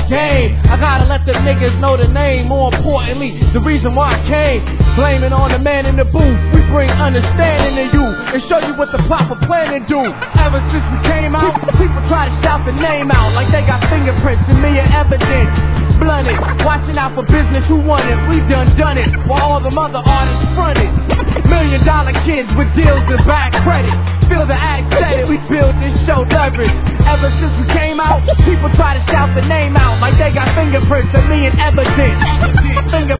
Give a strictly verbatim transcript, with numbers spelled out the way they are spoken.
game. I gotta let them niggas know the name. More importantly, the reason why I came. Blaming on the man in the booth. We bring understanding to you and show you what the proper planning do. Ever since we came out, people try to shout the name out like they got fingerprints and me and evidence. Blunted, watching out for business who won it. We done done it while all the other artists fronted. Million dollar kids with deals and bad credit. Feel the act said it, we built this show leverage. Ever since we came out, people try to shout the name out like they got fingerprints and me and evidence. Finger